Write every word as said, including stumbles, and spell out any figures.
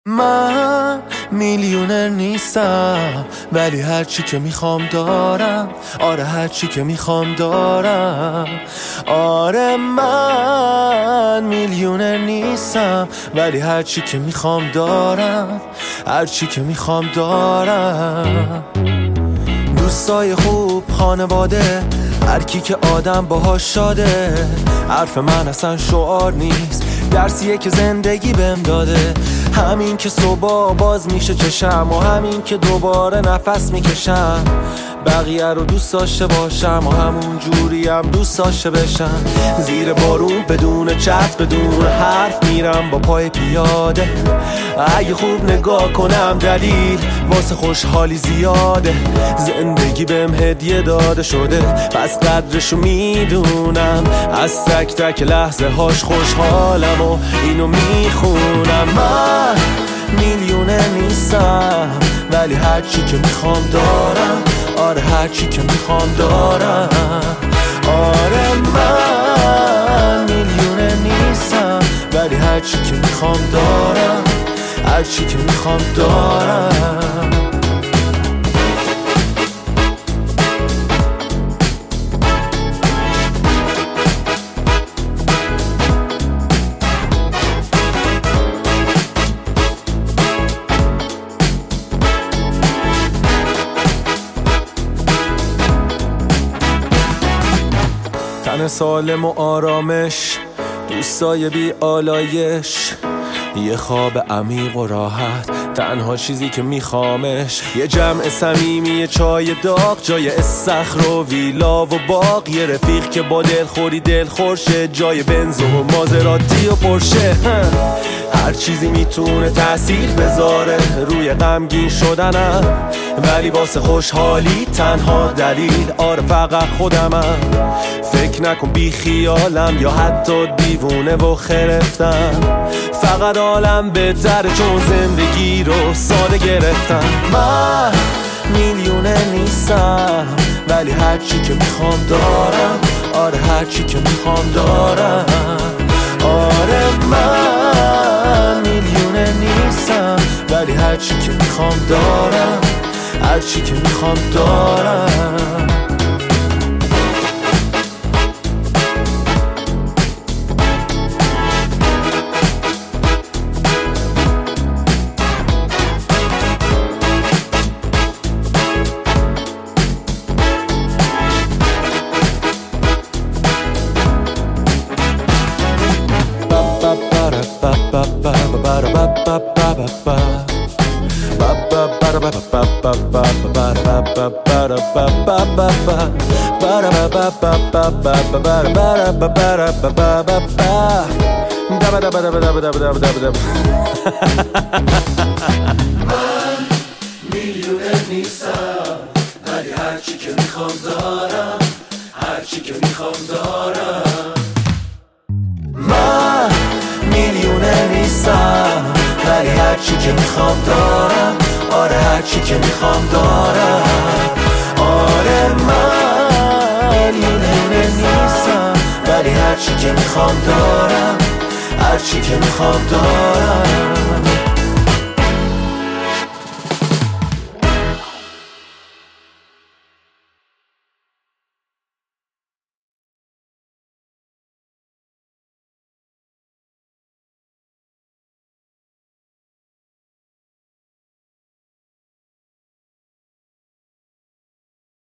من میلیونر نیستم ولی هرچی که میخوام دارم. آره هرچی که میخوام دارم. آره من میلیونر نیستم ولی هرچی که میخوام دارم. هرچی که میخوام دارم. دوستای خوب، خانواده، هر کی که آدم باهاش شاده. حرف من اصلا شعار نیست، درسیه که زندگی بهم داده. همین که صبح باز میشه چشم و همین که دوباره نفس میکشم. بقیه رو دوست داشته باشم و همون جوری هم دوست داشته بشم. زیر بارون بدون چت بدون حرف میرم با پای پیاده. اگه خوب نگاه کنم دلیل واسه خوشحالی زیاده. زندگی بهم هدیه داده شده پس قدرشو میدونم. از تک تک لحظه هاش خوشحالم و اینو میخونم. من میلیونر نیستم ولی هرچی که میخوام دارم. آره هرچی که میخوام دارم. آره من میلیونر نیستم ولی هرچی که میخوام دارم. هرچی که میخوام دارم. تن سالم و آرامش، دوستای بی آلایش، یه خواب عمیق و راحت، تنها چیزی که میخوامش. یه جمع صمیمی، یه چای داغ جای استخر و ویلا و باغ. یه رفیق که با دلخوری دلخورشه جای بنز و مازراتی و پرشه. هر چیزی میتونه تأثیر بذاره روی غمگین شدنم، ولی واسه خوشحالی تنها دلیل آره فقط خودمم. فکر نکن بی خیالم یا حتی دیوونه و خرفتم. فقط عالم بهتره چون زندگی رو ساده گرفتم. من میلیونر نیستم ولی هرچی که میخوام دارم. آره هرچی که میخوام دارم. آره من میلیونر نیستم ولی هرچی که میخوام دارم. هرچی که میخوام دارم. من میلیونر نیستم ولی هرچی که میخوام دارم. هرچی که میخوام دارم. من میلیونر نیستم ولی هرچی که میخوام دارم. آره هرچی که میخوام دارم. آره من میلیونر نیستم ولی هرچی که میخوام دارم. هرچی که میخوام دارم.